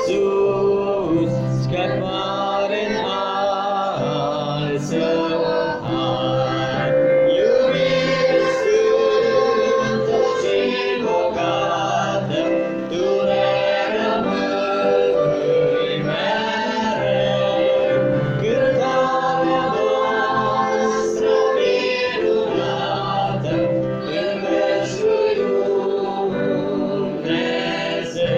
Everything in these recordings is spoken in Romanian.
Iisus, scăpare în al său har. Iubire sfântă și bogată, Tu ne rămâi mereu. Cântarea noastră minunată, în veșul Dumnezeu.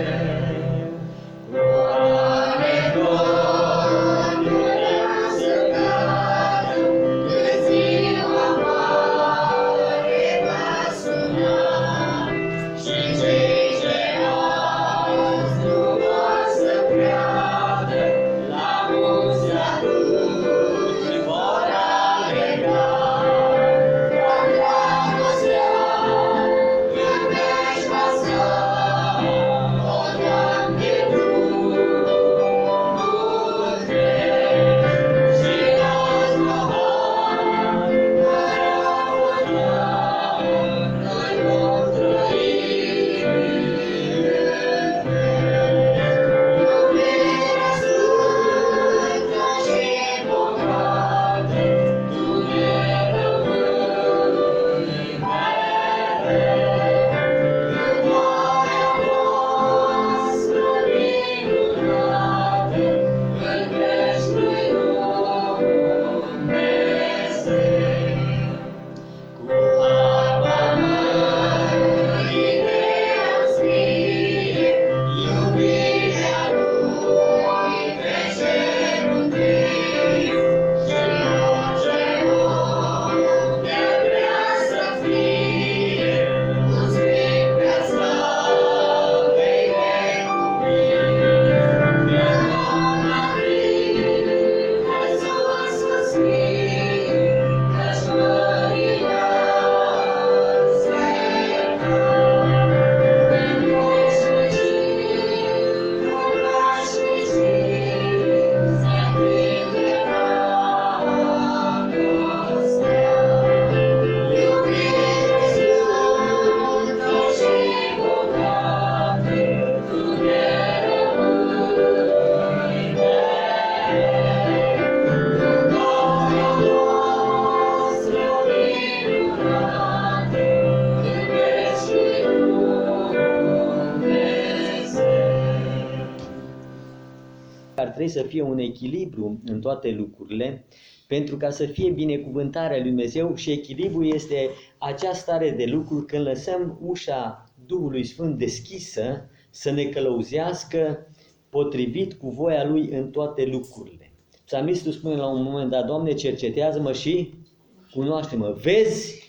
Ar trebui să fie un echilibru în toate lucrurile, pentru ca să fie binecuvântarea lui Dumnezeu, și echilibru este acea stare de lucruri când lăsăm ușa Duhului Sfânt deschisă să ne călăuzească potrivit cu voia Lui în toate lucrurile. Psalmistul spune la un moment dat: Doamne, cercetează-mă și cunoaște-mă, vezi,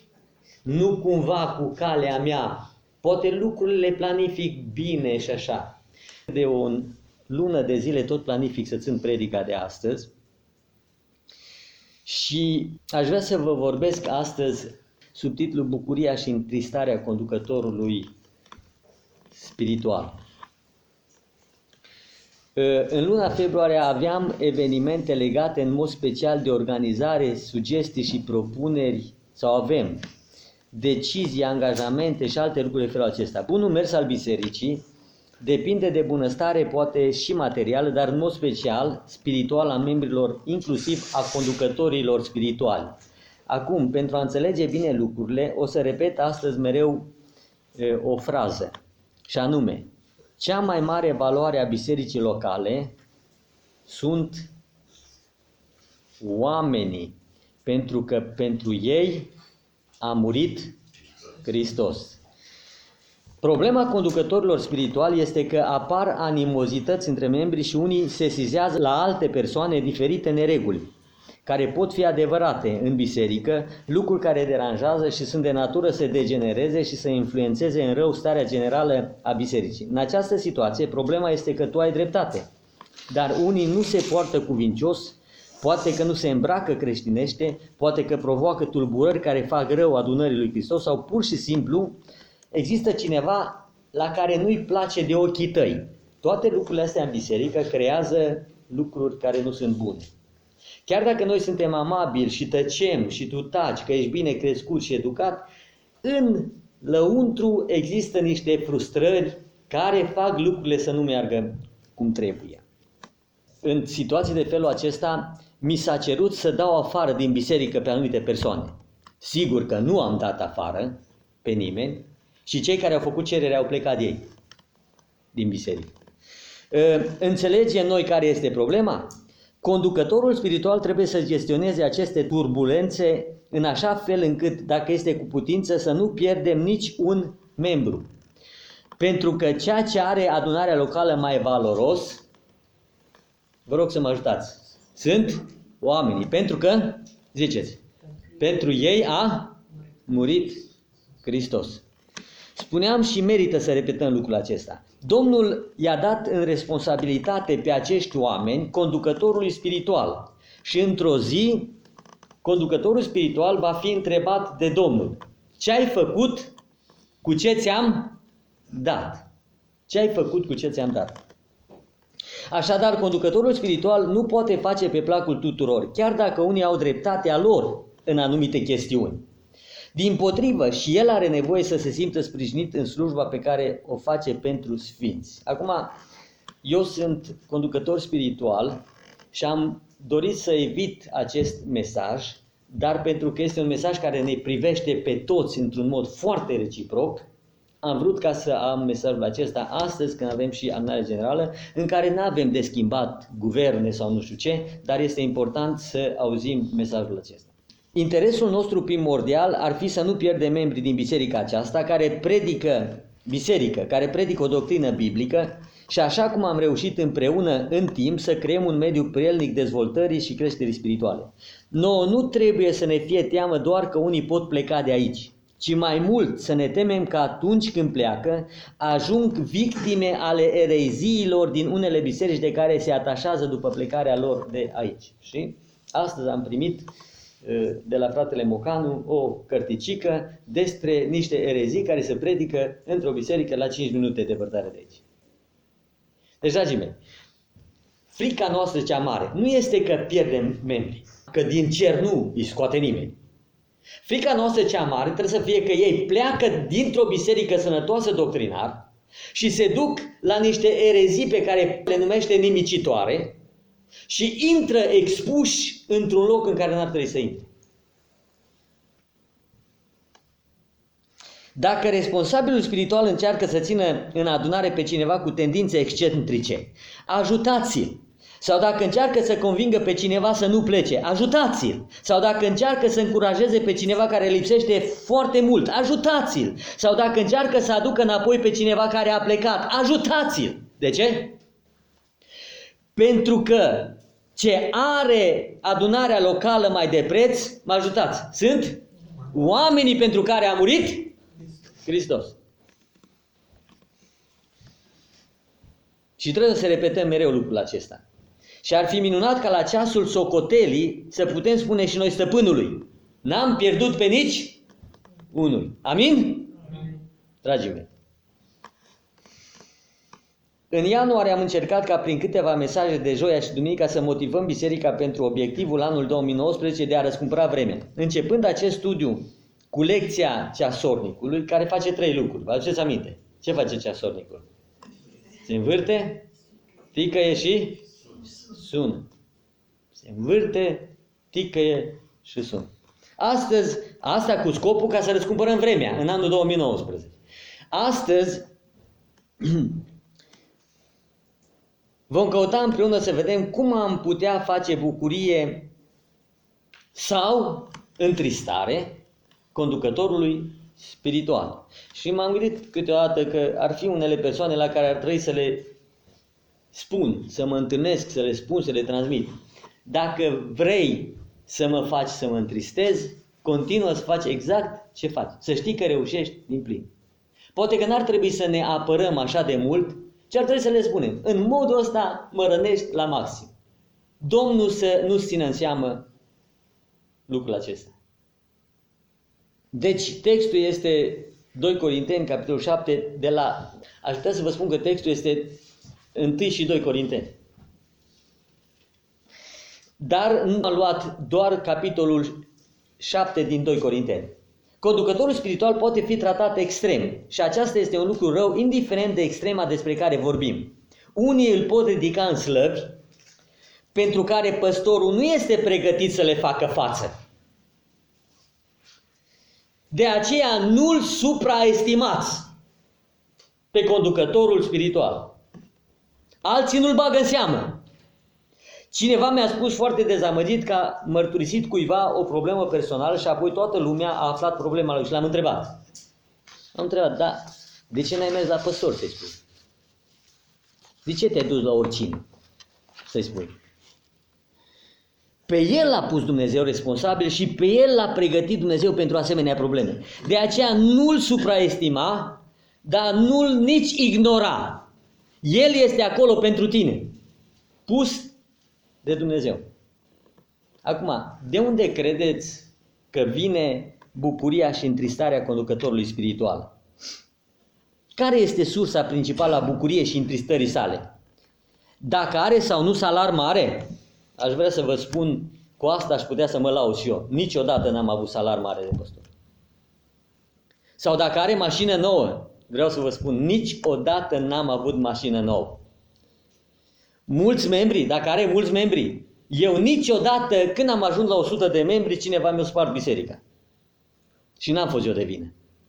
nu cumva cu calea mea, poate lucrurile planific bine și așa. De o lună de zile tot planific să țin predica de astăzi și aș vrea să vă vorbesc astăzi sub titlul Bucuria și întristarea conducătorului spiritual. În luna februarie aveam evenimente legate în mod special de organizare, sugestii și propuneri, sau avem decizii, angajamente și alte lucruri de felul acesta. Bunul mers al bisericii depinde de bunăstare, poate și materială, dar în mod special spiritual a membrilor, inclusiv a conducătorilor spirituali. Acum, pentru a înțelege bine lucrurile, o să repet astăzi mereu o frază, și anume: cea mai mare valoare a bisericii locale sunt oamenii, pentru că pentru ei a murit Hristos. Problema conducătorilor spirituali este că apar animozități între membri și unii sesizează la alte persoane diferite nereguli, care pot fi adevărate în biserică, lucruri care deranjează și sunt de natură să degenereze și să influențeze în rău starea generală a bisericii. În această situație, problema este că tu ai dreptate, dar unii nu se poartă cuvincios, poate că nu se îmbracă creștinește, poate că provoacă tulburări care fac rău adunării lui Hristos, sau pur și simplu există cineva la care nu-i place de ochii tăi. Toate lucrurile astea în biserică creează lucruri care nu sunt bune. Chiar dacă noi suntem amabili și tăcem și tu taci că ești bine crescut și educat, în lăuntru există niște frustrări care fac lucrurile să nu meargă cum trebuie. În situații de felul acesta, mi s-a cerut să dau afară din biserică pe anumite persoane. Sigur că nu am dat afară pe nimeni și cei care au făcut cerere au plecat de ei din biserică. Înțelegem noi care este problema? Conducătorul spiritual trebuie să gestioneze aceste turbulențe în așa fel încât, dacă este cu putință, să nu pierdem nici un membru. Pentru că ceea ce are adunarea locală mai valoros, vă rog să mă ajutați, sunt oamenii. Pentru că, ziceți, pentru ei a murit Hristos. Spuneam și merită să repetăm lucrul acesta. Domnul i-a dat în responsabilitate pe acești oameni conducătorului spiritual. Și într-o zi, conducătorul spiritual va fi întrebat de Domnul: ce ai făcut cu ce ți-am dat? Ce ai făcut cu ce ți-am dat? Așadar, conducătorul spiritual nu poate face pe placul tuturor, chiar dacă unii au dreptatea lor în anumite chestiuni. Dimpotrivă, și el are nevoie să se simtă sprijinit în slujba pe care o face pentru sfinți. Acum, eu sunt conducător spiritual și am dorit să evit acest mesaj, dar pentru că este un mesaj care ne privește pe toți într-un mod foarte reciproc, am vrut ca să am mesajul acesta astăzi, când avem și adunare generală, în care nu avem de schimbat guverne sau nu știu ce, dar este important să auzim mesajul acesta. Interesul nostru primordial ar fi să nu pierdem membrii din biserica aceasta care predică o doctrină biblică și, așa cum am reușit împreună în timp, să creăm un mediu prielnic dezvoltării și creșterii spirituale. Nouă nu trebuie să ne fie teamă doar că unii pot pleca de aici, ci mai mult să ne temem că atunci când pleacă, ajung victime ale ereziilor din unele biserici de care se atașează după plecarea lor de aici. Și astăzi am primit de la fratele Mocanu o cărticică despre niște erezii care se predică într-o biserică la 5 minute depărtare de aici. Deci, dragii mei, frica noastră cea mare nu este că pierdem membri, că din cer nu îi scoate nimeni. Frica noastră cea mare trebuie să fie că ei pleacă dintr-o biserică sănătoasă doctrinar și se duc la niște erezii pe care le numește nimicitoare și intră expuși într-un loc în care n-ar trebui să intre. Dacă responsabilul spiritual încearcă să țină în adunare pe cineva cu tendințe excentrice, ajutați-l. Sau dacă încearcă să convingă pe cineva să nu plece, ajutați-l. Sau dacă încearcă să încurajeze pe cineva care lipsește foarte mult, ajutați-l. Sau dacă încearcă să aducă înapoi pe cineva care a plecat, ajutați-l. De ce? Pentru că ce are adunarea locală mai de preț, mă ajutați, sunt oamenii pentru care a murit Hristos. Și trebuie să repetăm mereu lucrul acesta. Și ar fi minunat ca la ceasul socotelii să putem spune și noi stăpânului: n-am pierdut pe nici unul. Amin? Dragii mei, în ianuarie am încercat ca prin câteva mesaje de joia și duminica să motivăm biserica pentru obiectivul anul 2019 de a răscumpăra vremea. Începând acest studiu cu lecția ceasornicului, care face 3 lucruri. Vă aduceți aminte? Ce face ceasornicul? Se învârte, ticăie și sună. Se învârte, ticăie și sună. Astăzi, asta cu scopul ca să răscumpărăm vremea în anul 2019. Astăzi vom căuta împreună să vedem cum am putea face bucurie sau întristare conducătorului spiritual. Și m-am gândit câteodată că ar fi unele persoane la care ar trebui să le spun, să mă întâlnesc, să le spun, să le transmit: dacă vrei să mă faci să mă întristez, continuă să faci exact ce faci. Să știi că reușești din plin. Poate că n-ar trebui să ne apărăm așa de mult, ci ar trebui să le spunem: în modul ăsta mă rănești la maxim. Domnul să nu-ți țină în seamă lucrul acesta. Deci textul este 2 Corinteni, capitolul 7, aș putea să vă spun că textul este 1 și 2 Corinteni. Dar nu am luat doar capitolul 7 din 2 Corinteni. Conducătorul spiritual poate fi tratat extrem și aceasta este un lucru rău, indiferent de extrema despre care vorbim. Unii îl pot ridica în slăbi, pentru care păstorul nu este pregătit să le facă față. De aceea nu-l supraestimați pe conducătorul spiritual. Alții nu-l bagă în seamă. Cineva mi-a spus foarte dezamăgit că a mărturisit cuiva o problemă personală și apoi toată lumea a aflat problema lui și l-am întrebat. Am întrebat, da, de ce n-ai mers la păstor să-i spui? De ce te-ai dus la oricine să-i spui? Pe el l-a pus Dumnezeu responsabil și pe el l-a pregătit Dumnezeu pentru asemenea probleme. De aceea nu-l supraestima, dar nu-l nici ignora. El este acolo pentru tine, pus de Dumnezeu. Acum, de unde credeți că vine bucuria și întristarea conducătorului spiritual? Care este sursa principală a bucuriei și întristării sale? Dacă are sau nu salar mare? Aș vrea să vă spun, cu asta aș putea să mă laud și eu. Niciodată n-am avut salar mare de păstor. Sau dacă are mașină nouă, vreau să vă spun, niciodată n-am avut mașină nouă. Mulți membri, dacă are mulți membri, eu niciodată, când am ajuns la 100 de membri, cineva mi-a spart biserica. Și n-am fost eu de vină.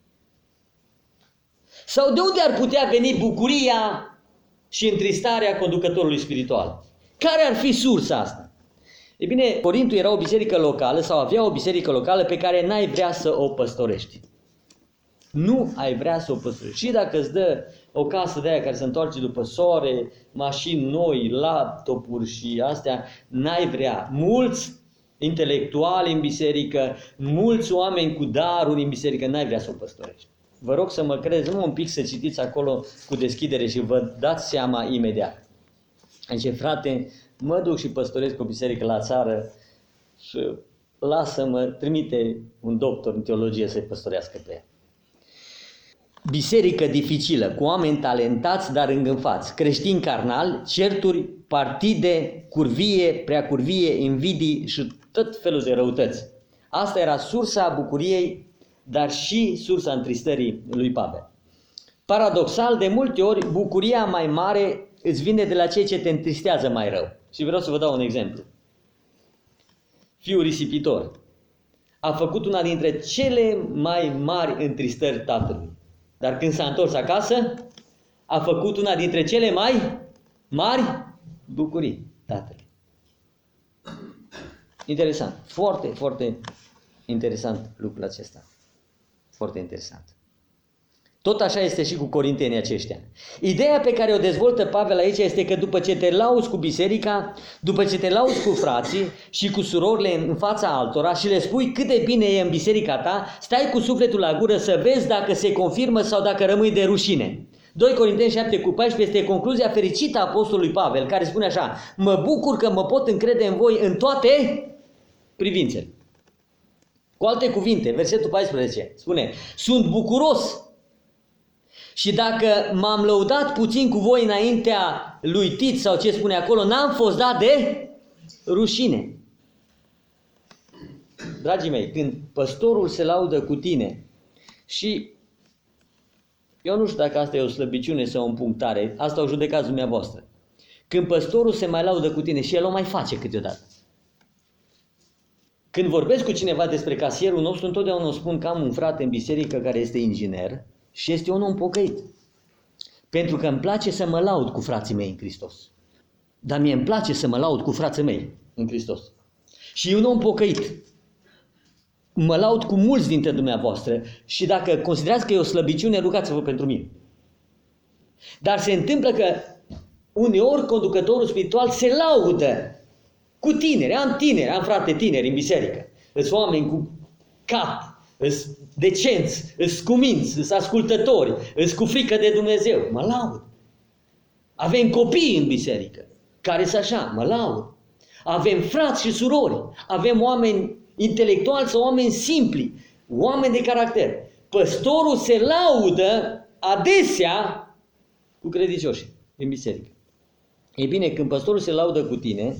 Sau de unde ar putea veni bucuria și întristarea conducătorului spiritual? Care ar fi sursa asta? E bine, Corintul era o biserică locală sau avea o biserică locală pe care n-ai vrea să o păstorești. Nu ai vrea să o păstorești. Și dacă îți dă o casă de aia care se întoarce după soare, mașini noi, laptopuri și astea, n-ai vrea. Mulți intelectuali în biserică, mulți oameni cu daruri în biserică, n-ai vrea să o păstorești. Vă rog să mă credeți, nu un pic să citiți acolo cu deschidere și vă dați seama imediat. Zice, frate, mă duc și păstoresc o biserică la țară și lasă-mă, trimite un doctor în teologie să-i păstorească pe ea. Biserică dificilă, cu oameni talentați, dar îngânfați, creștini carnali, certuri, partide, curvie, prea curvie, invidii și tot felul de răutăți. Asta era sursa bucuriei, dar și sursa întristării lui Pavel. Paradoxal, de multe ori, bucuria mai mare îți vine de la ceea ce te întristează mai rău. Și vreau să vă dau un exemplu. Fiul risipitor a făcut una dintre cele mai mari întristări tatălui. Dar când s-a întors acasă, a făcut una dintre cele mai mari bucurii tatălui. Interesant. Foarte, foarte interesant lucrul acesta. Foarte interesant. Tot așa este și cu corintenii aceștia. Ideea pe care o dezvoltă Pavel aici este că după ce te lauzi cu biserica, după ce te lauzi cu frații și cu surorile în fața altora și le spui cât de bine e în biserica ta, stai cu sufletul la gură să vezi dacă se confirmă sau dacă rămâi de rușine. 2 Corinteni 7:14 este concluzia fericită a apostolului Pavel, care spune așa: mă bucur că mă pot încrede în voi în toate privințele. Cu alte cuvinte, versetul 14 spune: sunt bucuros. Și dacă m-am lăudat puțin cu voi înaintea lui Tit sau ce spune acolo, n-am fost dat de rușine. Dragii mei, când păstorul se laudă cu tine și eu nu știu dacă asta e o slăbiciune sau o împunctare, asta o judecați dumneavoastră. Când păstorul se mai laudă cu tine și el o mai face câteodată. Când vorbesc cu cineva despre casierul nostru, întotdeauna o spun că am un frate în biserică care este inginer și este un om pocăit. Pentru că îmi place să mă laud cu frații mei în Hristos. Dar mie îmi place să mă laud cu frații mei în Hristos. Și e un om pocăit. Mă laud cu mulți dintre dumneavoastră și dacă considerați că e o slăbiciune, rugați-vă pentru mine. Dar se întâmplă că uneori conducătorul spiritual se laudă cu tineri. Am frate tineri în biserică. Sunt oameni cu cap. Îs decenți, îs cuminți, îs ascultători, îs cu frică de Dumnezeu. Mă laud. Avem copii în biserică care sunt așa, mă laud. Avem frați și surori, avem oameni intelectuali sau oameni simpli, oameni de caracter. Păstorul se laudă adesea cu credincioșii în biserică. Ei bine, când păstorul se laudă cu tine,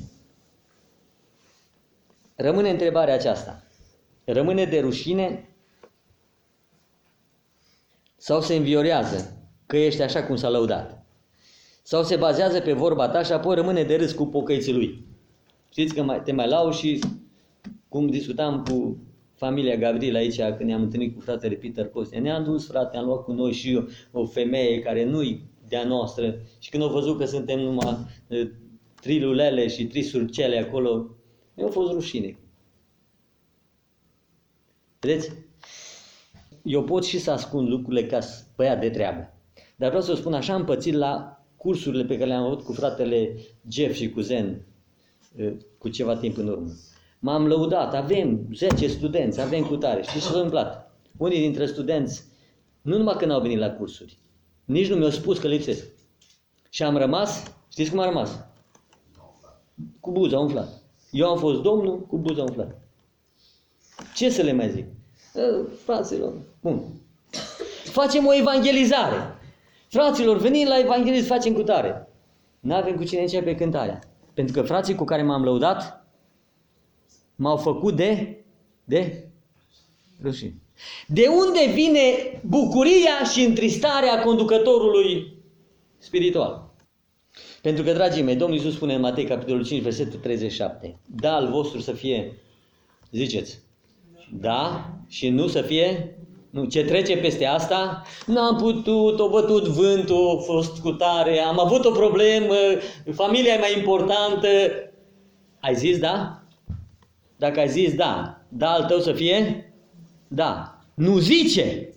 rămâne întrebarea aceasta. Rămâne de rușine sau se înviorează că ești așa cum s-a lăudat? Sau se bazează pe vorba ta și apoi rămâne de râs cu pocăiții lui. Știți că te mai lauzi și cum discutam cu familia Gabriel aici când ne-am întâlnit cu fratele Peter Costea. Ne-am dus, frate, am luat cu noi și eu o femeie care nu-i de-a noastră și când au văzut că suntem numai trilulele și trisurcele acolo, mi-a fost rușine. Vedeți? Eu pot și să ascund lucrurile ca băiat de treabă. Dar vreau să spun așa, am pățit la cursurile pe care le-am avut cu fratele Jeff și cu Zen cu ceva timp în urmă. M-am lăudat, avem 10 studenți, avem cutare. Știți ce s-a întâmplat? Unii dintre studenți, nu numai că n-au venit la cursuri, nici nu mi-au spus că lipsesc. Și am rămas, știți cum am rămas? Cu buza umflată. Eu am fost Domnul cu buza umflată. Ce să le mai zic? Fraților, bun. Facem o evangelizare. Fraților, venind la evanghelism, facem cutare. N-avem cu cine începe cântarea. Pentru că frații cu care m-am lăudat m-au făcut de rușine. De unde vine bucuria și întristarea conducătorului spiritual? Pentru că, dragii mei, Domnul Iisus spune în Matei, capitolul 5, versetul 37. Da al vostru să fie, ziceți, da și nu să fie, nu. Ce trece peste asta? N-am putut, o bătut vântul, a fost cu tare, am avut o problemă, familia e mai importantă. Ai zis da? Dacă ai zis da, da al tău să fie? Da. Nu zice.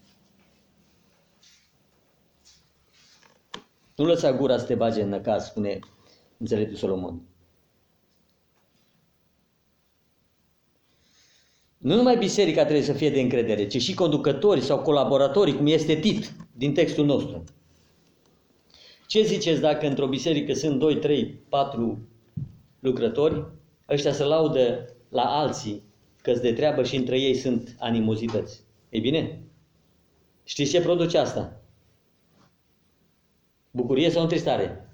Nu lăsa gura să te bage în năcaz, spune înțeleptul Solomon. Nu numai biserica trebuie să fie de încredere, ci și conducătorii sau colaboratorii, cum este Tit, din textul nostru. Ce ziceți dacă într-o biserică sunt 2, 3, 4 lucrători, ăștia se laudă la alții că-s de treabă și între ei sunt animozități? Ei bine, știți ce produce asta? Bucurie sau întristare?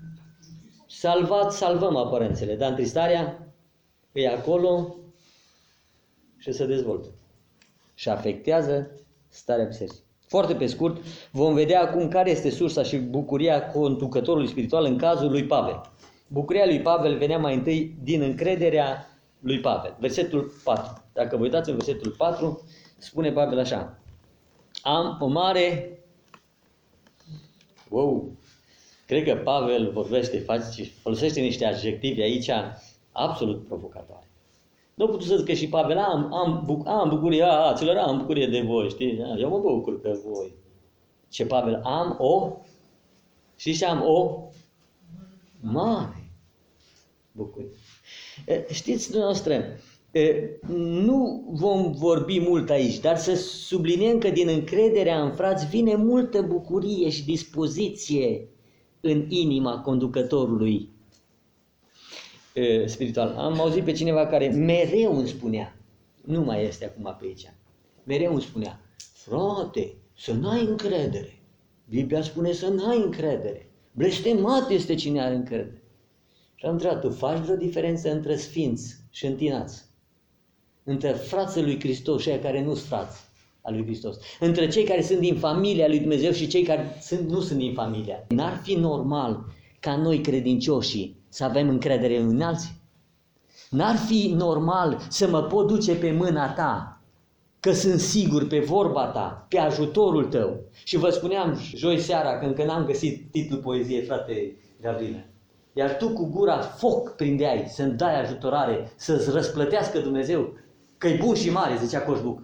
Salvăm aparențele, dar întristarea e acolo și se dezvoltă și afectează starea bisericii. Foarte pe scurt, vom vedea acum care este sursa și bucuria conducătorului spiritual în cazul lui Pavel. Bucuria lui Pavel venea mai întâi din încrederea lui Pavel. Versetul 4. Dacă vă uitați în versetul 4, spune Pavel așa: am o mare... Cred că Pavel folosește niște adjectivi aici absolut provocatoare. Nu pot să zic că și Pavel, am bucurie, am bucurie de voi, știi? Eu mă bucur pe voi. Ce Pavel, știți ce am o mare bucurie. Știți, dumneavoastră, nu vom vorbi mult aici, dar să subliniem că din încrederea în frați vine multă bucurie și dispoziție în inima conducătorului spiritual. Am auzit pe cineva care mereu îmi spunea, nu mai este acum pe aici, mereu îmi spunea: frate, să n-ai încredere. Biblia spune să n-ai încredere. Blestemat este cine are încredere. Și am întrebat: tu faci vreo diferență între sfinți și întinați? Între frații lui Hristos și cei care nu sunt frați al lui Hristos? Între cei care sunt din familia lui Dumnezeu și cei care nu sunt din familia? N-ar fi normal ca noi credincioșii să avem încredere în alții? N-ar fi normal să mă pot duce pe mâna ta, că sunt sigur pe vorba ta, pe ajutorul tău? Și vă spuneam joi seara, când încă n-am găsit titlul poeziei, frate Gabriel, iar tu cu gura foc prindeai să-mi dai ajutorare, să-ți răsplătească Dumnezeu, că-i bun și mare, zicea Coșbuc.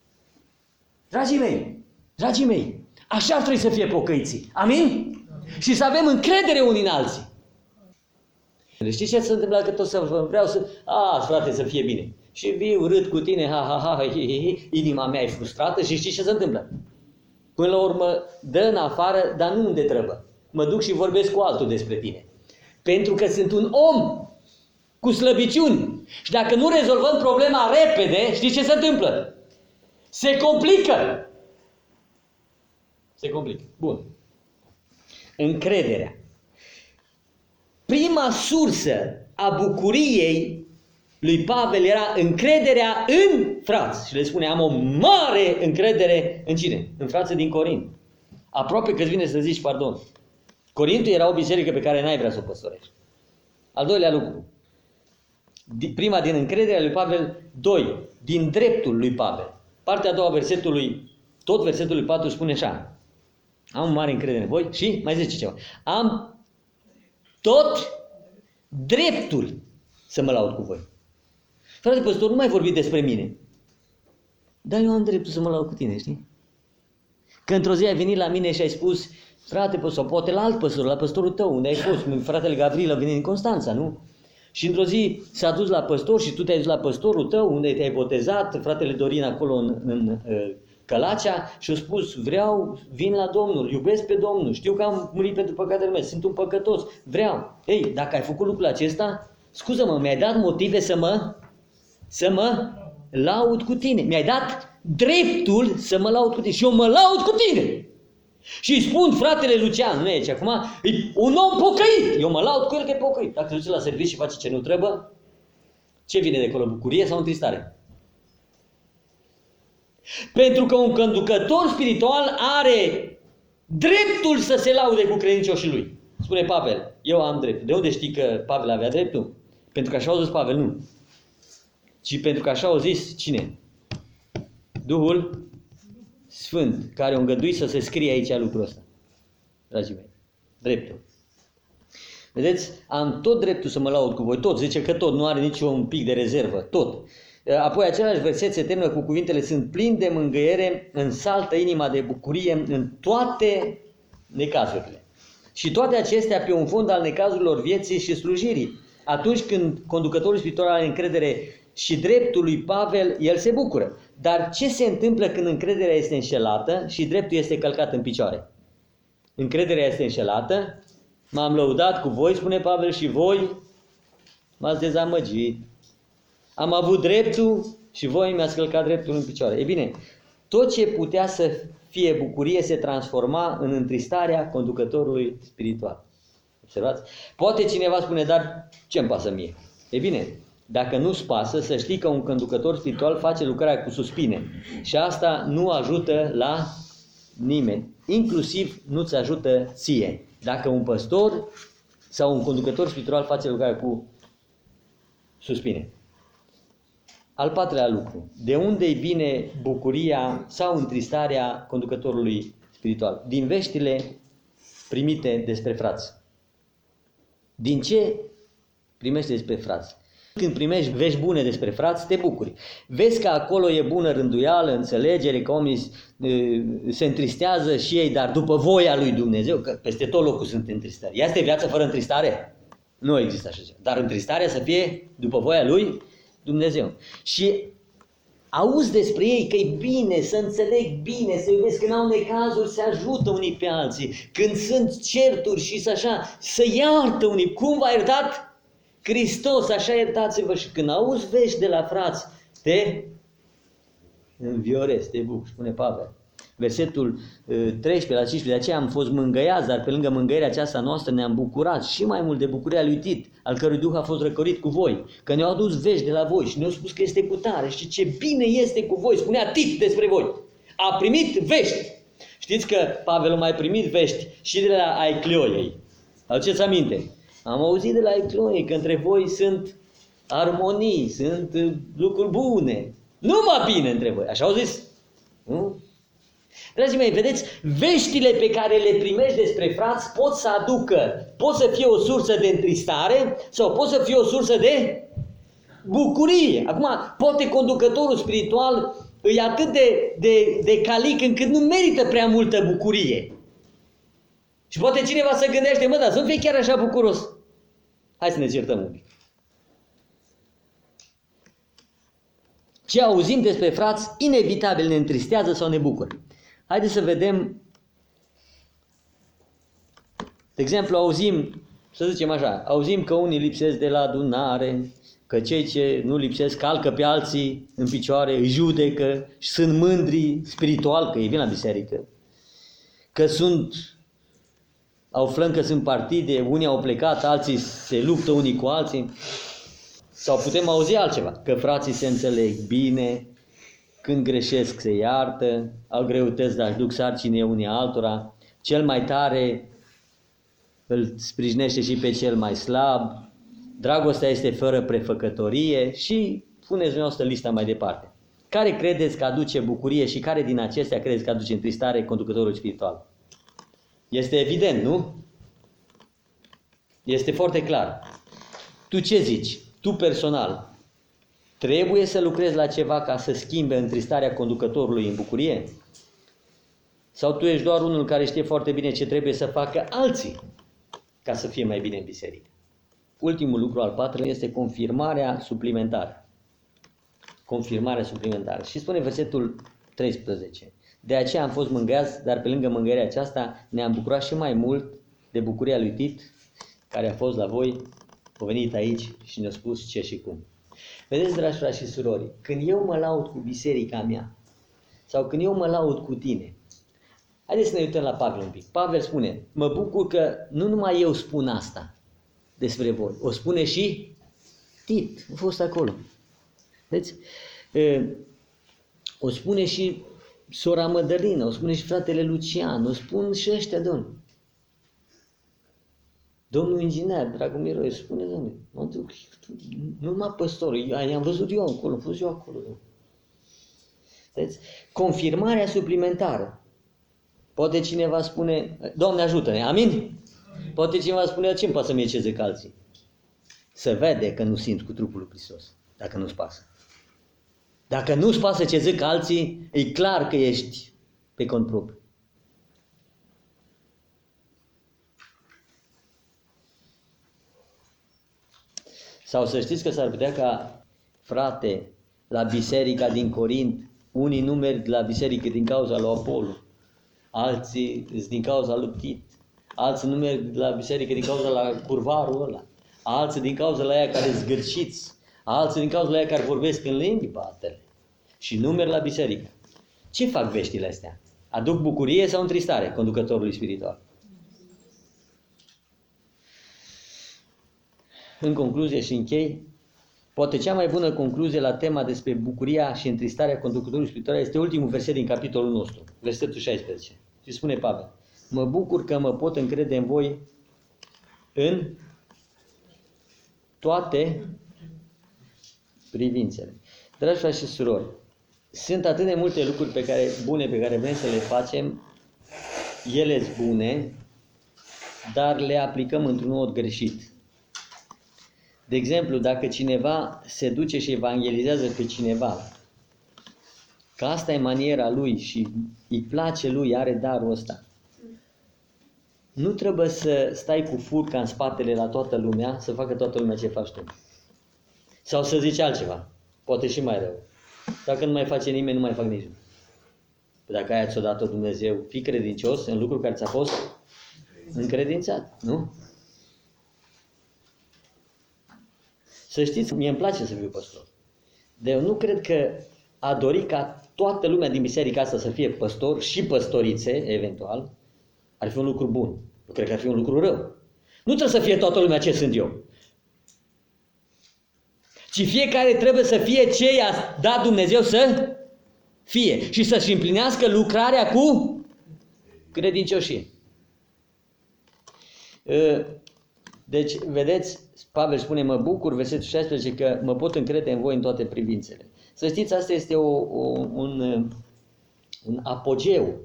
Dragii mei, așa ar trebui să fie pocăiții. Amin? Și să avem încredere unii în alții. Știți ce se întâmplă? Că tot să vreau să... frate, să fie bine. Și viu, râd cu tine, inima mea e frustrată și știți ce se întâmplă? Până la urmă, dă în afară, dar nu unde trebuie. Mă duc și vorbesc cu altul despre tine. Pentru că sunt un om cu slăbiciuni. Și dacă nu rezolvăm problema repede, știți ce se întâmplă? Se complică. Bun. Încrederea. Prima sursă a bucuriei lui Pavel era încrederea în frați. Și le spune: am o mare încredere în cine? În frații din Corint. Aproape că îți vine să zici, Corintul era o biserică pe care n-ai vrea să o păstorești. Al doilea lucru. Prima, din încrederea lui Pavel. 2. Din dreptul lui Pavel. Partea a doua versetului, tot versetul 4 spune așa. Am mare încredere în voi și mai zice ceva. Am tot dreptul să mă laud cu voi. Frate păstor, nu mai vorbi despre mine. Dar eu am dreptul să mă laud cu tine, știi? Că într-o zi ai venit la mine și ai spus, frate păstor, poate la alt păstor, la păstorul tău, unde ai fost, fratele Gavril a venit din Constanța, nu? Și într-o zi s-a dus la păstor și tu te-ai dus la păstorul tău, unde te-ai botezat, fratele Dorin acolo în Călacea și a spus, vin la Domnul, iubesc pe Domnul, știu că am murit pentru păcatele mele, sunt un păcătos, vreau. Ei, dacă ai făcut lucrul acesta, scuză-mă, mi-ai dat motive să mă laud cu tine. Mi-ai dat dreptul să mă laud cu tine și eu mă laud cu tine. Și îi spun fratele Lucian, nu e aici acum, e un om pocăit. Eu mă laud cu el că e pocăit. Dacă se duce la serviciu și face ce nu trebuie, ce vine de acolo, bucurie sau întristare? Pentru că un conducător spiritual are dreptul să se laude cu credincioșii lui. Spune Pavel, eu am dreptul. De unde știi că Pavel avea dreptul? Pentru că așa au zis Pavel, nu. Ci pentru că așa au zis cine? Duhul Sfânt, care a îngăduit să se scrie aici lucrul ăsta. Dragii mei, dreptul. Vedeți, am tot dreptul să mă laud cu voi, tot, zice că tot, nu are niciun pic de rezervă, tot. Apoi același verset se termină cu cuvintele, sunt plin de mângâiere, însaltă inima de bucurie în toate necazurile. Și toate acestea pe un fond al necazurilor vieții și slujirii. Atunci când conducătorul spiritual are încredere și dreptul lui Pavel, el se bucură. Dar ce se întâmplă când încrederea este înșelată și dreptul este călcat în picioare? Încrederea este înșelată, m-am lăudat cu voi, spune Pavel, și voi m-ați dezamăgit. Am avut dreptul și voi mi-ați călcat dreptul în picioare. E bine, tot ce putea să fie bucurie se transforma în întristarea conducătorului spiritual. Observați? Poate cineva spune, dar ce-mi pasă mie? E bine, dacă nu-ți pasă, să știi că un conducător spiritual face lucrarea cu suspine. Și asta nu ajută la nimeni. Inclusiv nu-ți ajută ție. Dacă un păstor sau un conducător spiritual face lucrarea cu suspine. Al patrulea lucru. De unde-i vine bucuria sau întristarea conducătorului spiritual? Din veștile primite despre frați. Din ce primești despre frați? Când primești vești bune despre frați, te bucuri. Vezi că acolo e bună rânduială, înțelegere, că oamenii se întristează și ei, dar după voia lui Dumnezeu, că peste tot locul sunt întristări. Este viață fără întristare? Nu există așa ceva. Dar întristarea să fie după voia lui Dumnezeu. Și auzi despre ei că e bine, să înțeleg bine, să iubesc, când au necazuri, se ajută unii pe alții, când sunt certuri și așa, să iartă unii. Cum v-a iertat Hristos, așa iertați-vă. Și când auzi vești de la frați, te înviorezi, te bucuri, spune Pavel. Versetul 13 la 15, de aceea am fost mângâiați, dar pe lângă mângâierea aceasta noastră ne-am bucurat și mai mult de bucuria lui Tit, al cărui Duh a fost răcorit cu voi, că ne-au adus vești de la voi și ne-au spus că este cu tare și ce bine este cu voi, spunea Tit despre voi. A primit vești. Știți că Pavel a mai primit vești și de la Aicleoiei. Aduceți aminte? Am auzit de la Aicleoiei că între voi sunt armonii, sunt lucruri bune. Numai bine între voi. Așa au zis? Nu? Dragii mei, vedeți, veștile pe care le primești despre frați pot să fie o sursă de întristare sau pot să fie o sursă de bucurie. Acum, poate conducătorul spiritual e atât de calic încât nu merită prea multă bucurie. Și poate cineva să gândește, dar să nu fie chiar așa bucuros. Hai să ne certăm un pic. Ce auzim despre frați, inevitabil ne întristează sau ne bucură. Haideți să vedem, de exemplu, auzim că unii lipsesc de la adunare, că cei ce nu lipsesc calcă pe alții în picioare, îi judecă și sunt mândri spiritual, că ei vin la biserică, că aflăm că sunt partide, unii au plecat, alții se luptă unii cu alții, sau putem auzi altceva, că frații se înțeleg bine, când greșesc se iartă, au greutăți, dar își duc sarcine unii altora, cel mai tare îl sprijinește și pe cel mai slab, dragostea este fără prefăcătorie și puneți dumneavoastră lista mai departe. Care credeți că aduce bucurie și care din acestea credeți că aduce întristare conducătorul spiritual? Este evident, nu? Este foarte clar. Tu ce zici? Tu personal, trebuie să lucrezi la ceva ca să schimbe întristarea conducătorului în bucurie? Sau tu ești doar unul care știe foarte bine ce trebuie să facă alții ca să fie mai bine în biserică? Ultimul lucru, al patrulea, este confirmarea suplimentară. Confirmarea suplimentară. Și spune versetul 13. De aceea am fost mângâiați, dar pe lângă mângâierea aceasta ne-am bucurat și mai mult de bucuria lui Tit, care a fost la voi, a venit aici și ne-a spus ce și cum. Vedeți, dragi frați și surori, când eu mă laud cu biserica mea, sau când eu mă laud cu tine, haideți să ne uităm la Pavel un pic. Pavel spune, mă bucur că nu numai eu spun asta despre voi, o spune și Tit, a fost acolo. Vedeți? O spune și sora Mădălină, o spune și fratele Lucian, o spun și ăștia, domnule. Domnul inginer, Dragomir, îi spune, domnule, mă duc, nu numai păstorul, i-am văzut eu acolo, am fost eu acolo. Vedeți? Confirmarea suplimentară. Poate cineva spune, Doamne ajută-ne, amin? Poate cineva spune, ce-mi pasă mie ce zic alții? Se vede că nu simți cu trupul lui Hristos, dacă nu-ți pasă. Dacă nu-ți pasă ce zic alții, e clar că ești pe cont propriu. Sau să știți că s-ar putea ca, frate, la biserica din Corint, unii nu merg la biserică din cauza lui Apollo, alții din cauza lui Tit, alții nu merg la biserică din cauza la curvarul ăla, alții din cauza la aia care zgârciți, alții din cauza la aia care vorbesc în limbi batele și nu merg la biserică. Ce fac veștile astea? Aduc bucurie sau întristare conducătorului spiritual? În concluzie și închei, poate cea mai bună concluzie la tema despre bucuria și întristarea conducătorului spiritual este ultimul verset din capitolul nostru, versetul 16. Și spune Pavel, mă bucur că mă pot încrede în voi în toate privințele. Dragi frați și surori, sunt atât de multe lucruri bune pe care vrem să le facem, ele sunt bune, dar le aplicăm într-un mod greșit. De exemplu, dacă cineva se duce și evangelizează pe cineva, că asta e maniera lui și îi place lui, are darul ăsta, nu trebuie să stai cu furca în spatele la toată lumea, să facă toată lumea ce faci tu. Sau să zici altceva, poate și mai rău. Dacă nu mai face nimeni, nu mai fac nici eu. Dacă aia ți-o dat-o Dumnezeu, fii credincios în lucruri care ți-a fost încredințat, nu? Să știți, mie îmi place să fiu păstor. Dar eu nu cred că a dori ca toată lumea din biserica asta să fie păstor și păstorițe, eventual, ar fi un lucru bun. Eu cred că ar fi un lucru rău. Nu trebuie să fie toată lumea ce sunt eu. Ci fiecare trebuie să fie ce i-a dat Dumnezeu să fie. Și să-și împlinească lucrarea cu credincioșie. Deci, vedeți, Pavel spune, mă bucur, versetul 16, că mă pot încrede în voi în toate privințele. Să știți, asta este un apogeu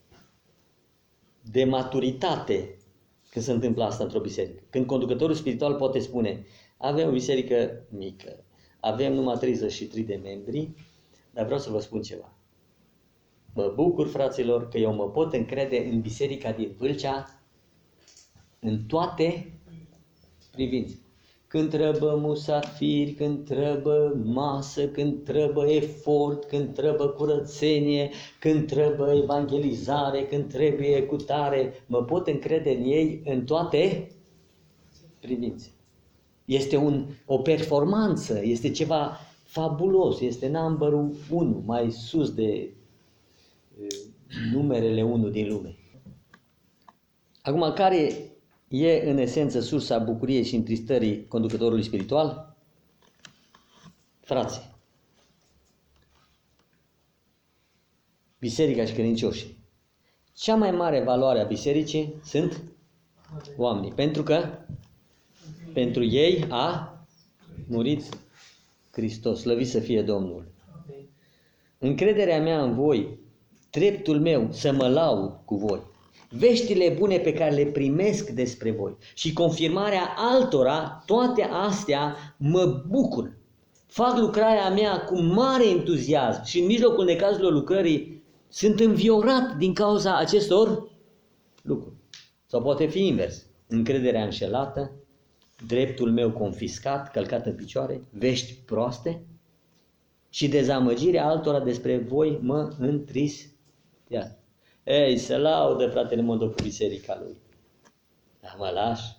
de maturitate când se întâmplă asta într-o biserică. Când conducătorul spiritual poate spune, avem o biserică mică, avem numai 33 de membri, dar vreau să vă spun ceva. Mă bucur, fraților, că eu mă pot încrede în biserica din Vâlcea în toate privințe. Când trebuie musafiri, când trebuie masă, când trebuie efort, când trebuie curățenie, când trebuie evangelizare, când trebuie cutare, mă pot încrede în ei în toate privințe. Este o performanță, este ceva fabulos, este numărul 1, mai sus de numerele 1 din lume. Acum, care e în esență sursa bucuriei și întristării conducătorului spiritual? Frații, biserica și credincioșii. Cea mai mare valoare a bisericii sunt oamenii. Pentru că pentru ei a murit Hristos. Slăvit să fie Domnul. Încrederea mea în voi, dreptul meu să mă laud cu voi, veștile bune pe care le primesc despre voi și confirmarea altora, toate astea mă bucur. Fac lucrarea mea cu mare entuziasm și în mijlocul necazurilor lucrării sunt înviorat din cauza acestor lucruri. Sau poate fi invers. Încrederea înșelată, dreptul meu confiscat, călcat în picioare, vești proaste și dezamăgirea altora despre voi mă întristează. Ei, se laudă fratele Mondo cu biserica lui. Dar mă lași?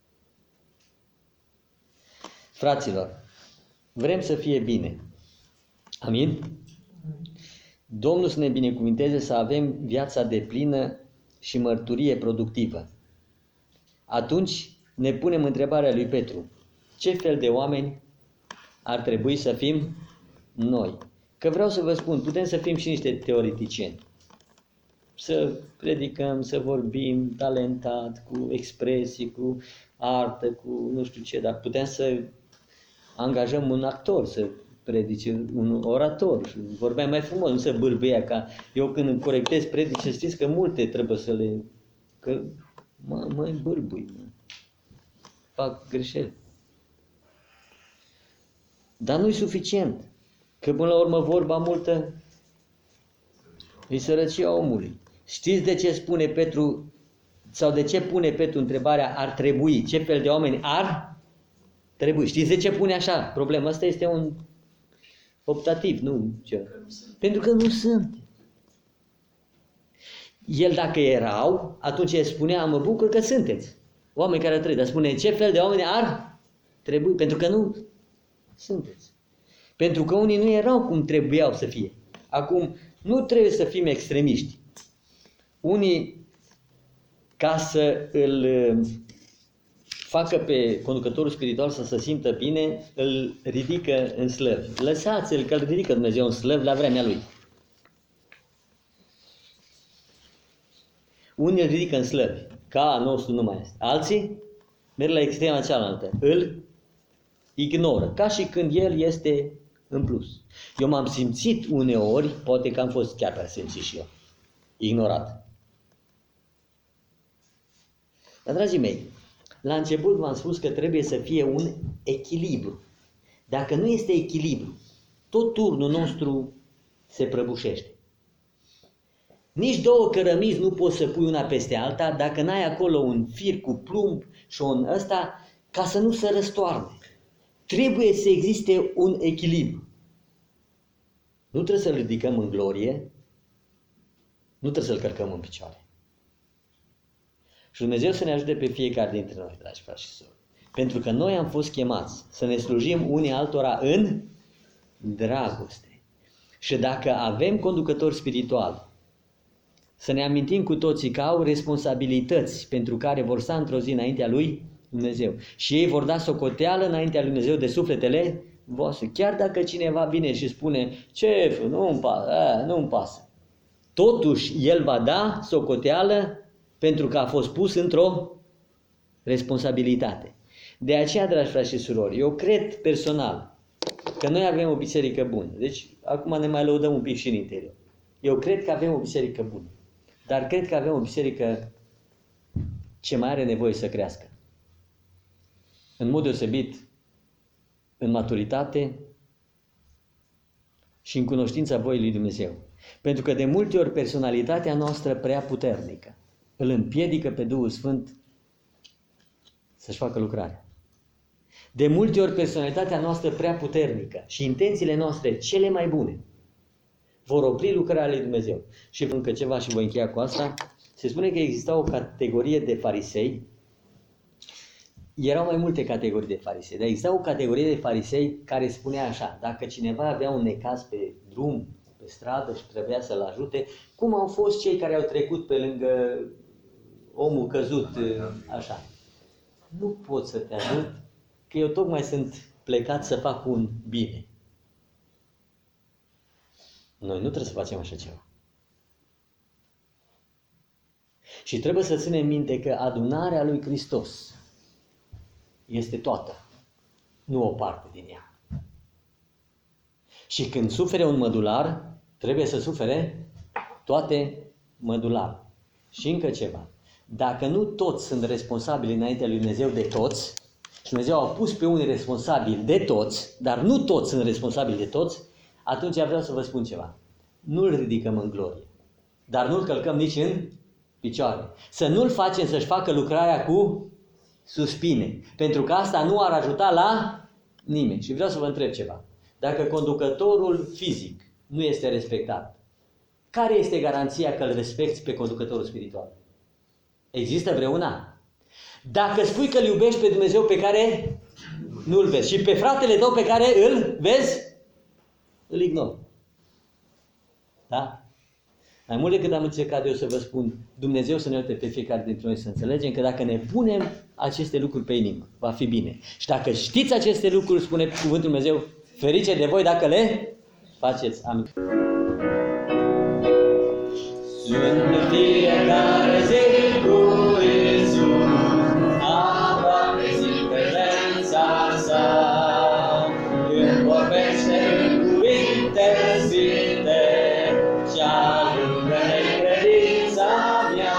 Fraților, vrem să fie bine. Amin? Domnul să ne binecuvinteze să avem viața deplină și mărturie productivă. Atunci ne punem întrebarea lui Petru. Ce fel de oameni ar trebui să fim noi? Că vreau să vă spun, putem să fim și niște teoreticieni. Să predicăm, să vorbim talentat, cu expresii, cu artă, cu nu știu ce, dar putem să angajăm un actor, să predice un orator și vorbeam mai frumos, nu să bâlbâia ca eu când îmi corectez predice, știți că multe trebuie să le... că mă îmbâlbui, fac greșeli. Dar nu-i suficient, că până la urmă vorba multă e sărăcia omului. Știți de ce spune Petru, sau de ce pune Petru întrebarea ar trebui? Ce fel de oameni ar trebui? Știți de ce pune așa? Problema asta este un optativ, nu ce? Pentru că nu sunt. El dacă erau, atunci el spunea, mă bucur că sunteți oameni care trăiesc, dar spune ce fel de oameni ar trebui? Pentru că nu sunteți. Pentru că unii nu erau cum trebuiau să fie. Acum, nu trebuie să fim extremiști. Unii, ca să îl facă pe conducătorul spiritual să se simtă bine, îl ridică în slăvi. Lăsați-l că îl ridică Dumnezeu în slăvi la vremea lui. Unii îl ridică în slăvi, ca a nostru nu mai este. Alții merg la extrema cealaltă, îl ignoră, ca și când el este în plus. Eu m-am simțit uneori, poate că am fost chiar prea simțit și eu, ignorat. Dar, dragii mei, la început v-am spus că trebuie să fie un echilibru. Dacă nu este echilibru, tot turnul nostru se prăbușește. Nici două cărămizi nu poți să pui una peste alta dacă n-ai acolo un fir cu plumb și un ăsta ca să nu se răstoarne. Trebuie să existe un echilibru. Nu trebuie să-l ridicăm în glorie, nu trebuie să-l călcăm în picioare. Și Dumnezeu să ne ajute pe fiecare dintre noi, dragi frați și surori. Pentru că noi am fost chemați să ne slujim unii altora în dragoste. Și dacă avem conducători spirituali, să ne amintim cu toții că au responsabilități pentru care vor sta într-o zi înaintea lui Dumnezeu. Și ei vor da socoteală înaintea lui Dumnezeu de sufletele voastre. Chiar dacă cineva vine și spune, ce, nu-mi pasă. Totuși, el va da socoteală pentru că a fost pus într-o responsabilitate. De aceea, dragi frați și surori, eu cred personal că noi avem o biserică bună. Deci, acum ne mai lăudăm un pic și în interior. Eu cred că avem o biserică bună. Dar cred că avem o biserică ce mai are nevoie să crească. În mod deosebit, în maturitate și în cunoștința voii lui Dumnezeu. Pentru că de multe ori personalitatea noastră prea puternică îl împiedică pe Duhul Sfânt să-și facă lucrarea. De multe ori personalitatea noastră prea puternică și intențiile noastre cele mai bune vor opri lucrarea lui Dumnezeu. Și încă ceva și voi încheia cu asta. Se spune că exista o categorie de farisei. Erau mai multe categorii de farisei, dar exista o categorie de farisei care spunea așa: dacă cineva avea un necaz pe drum, pe stradă și trebuia să-l ajute, cum au fost cei care au trecut pe lângă omul căzut așa? Nu pot să te ajut, că eu tocmai sunt plecat să fac un bine. Noi nu trebuie să facem așa ceva. Și trebuie să ținem minte că adunarea lui Hristos este toată, nu o parte din ea. Și când sufere un mădular, trebuie să sufere toate mădular. Și încă ceva. Dacă nu toți sunt responsabili înaintea lui Dumnezeu de toți, și Dumnezeu a pus pe unii responsabili de toți, dar nu toți sunt responsabili de toți, atunci vreau să vă spun ceva. Nu-L ridicăm în glorie, dar nu-L călcăm nici în picioare. Să nu-L facem să-și facă lucrarea cu suspine, pentru că asta nu ar ajuta la nimeni. Și vreau să vă întreb ceva. Dacă conducătorul fizic nu este respectat, care este garanția că îl respecti pe conducătorul spiritual? Există vreuna? Dacă spui că îl iubești pe Dumnezeu pe care nu îl vezi și pe fratele tău pe care îl vezi, îl ignori. Da? Mai mult decât am încercat eu să vă spun, Dumnezeu să ne uite pe fiecare dintre noi să înțelegem că dacă ne punem aceste lucruri pe inimă, va fi bine. Și dacă știți aceste lucruri, spune cuvântul Dumnezeu, ferice de voi dacă le faceți. Amin. Sunt fiecare zi cu Iisus, am găsit prezența sa, îmi vorbește în cuvinte sfinte și ajunge-ne credința mea.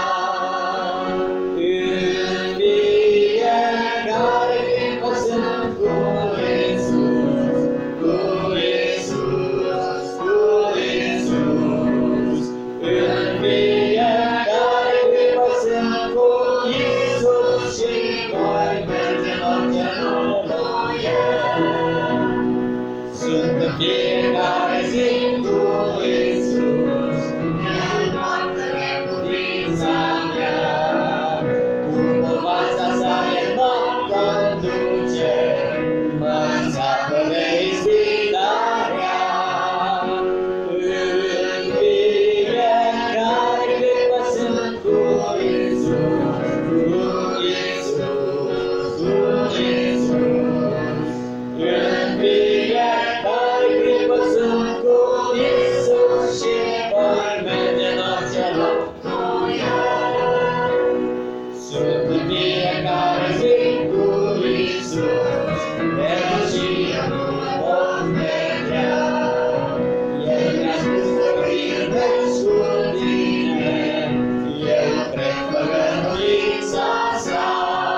În fiecare clipă sunt cu Iisus, cu Iisus, cu Iisus. În fiecare clipă sunt cu Iisus și voi merge în orice lume cu El. Sunt în fiecare zi cu Iisus, El poartă neputința mea. Cu povața sa El mă conduce, mă înțeapă de ispitarea. În fiecare clipă sunt cu Iisus, cu Iisus, cu Iisus. În fiecare clipă sunt cu Iisus și voi merge în orice loc cu El. Sunt în fiecare zi cu Iisus, merg și eu nu pot mergea. El mi-a spus vorbind mergi cu tine, eu cred făgăduința sa.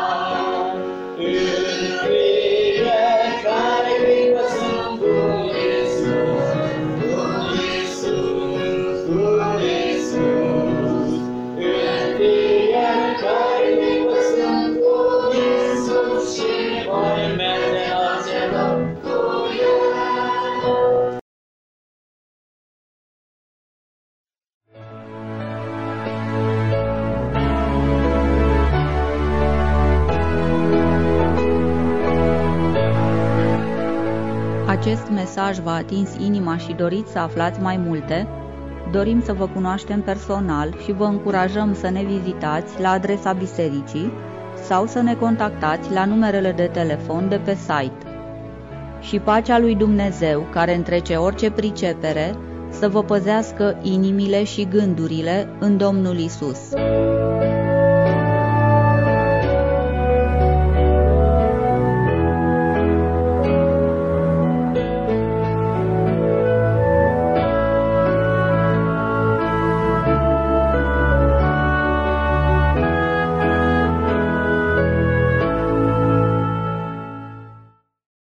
În fiecare clipă sunt cu Iisus, cu Iisus, cu Iisus. În fiecare clipă sunt cu Iisus și voi merge în orice loc cu El. Acest mesaj v-a atins inima și doriți să aflați mai multe? Dorim să vă cunoaștem personal și vă încurajăm să ne vizitați la adresa bisericii sau să ne contactați la numerele de telefon de pe site. Și pacea lui Dumnezeu, care întrece orice pricepere, să vă păzească inimile și gândurile în Domnul Isus.